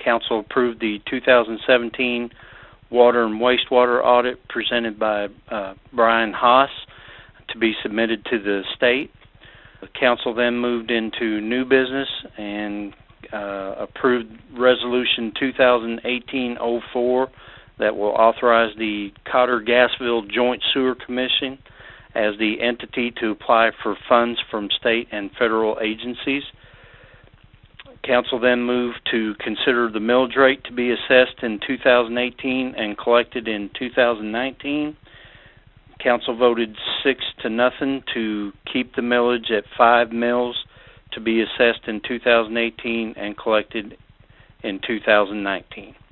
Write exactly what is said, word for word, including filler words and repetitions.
council approved the two thousand seventeen water and wastewater audit presented by uh, Brian Haas to be submitted to the state. The council then moved into new business and uh, approved Resolution two thousand eighteen oh four that will authorize the Cotter-Gassville Joint Sewer Commission as the entity to apply for funds from state and federal agencies. Council then moved to consider the millage rate to be assessed in two thousand eighteen and collected in two thousand nineteen. Council voted six to nothing to keep the millage at five mills to be assessed in two thousand eighteen and collected in two thousand nineteen.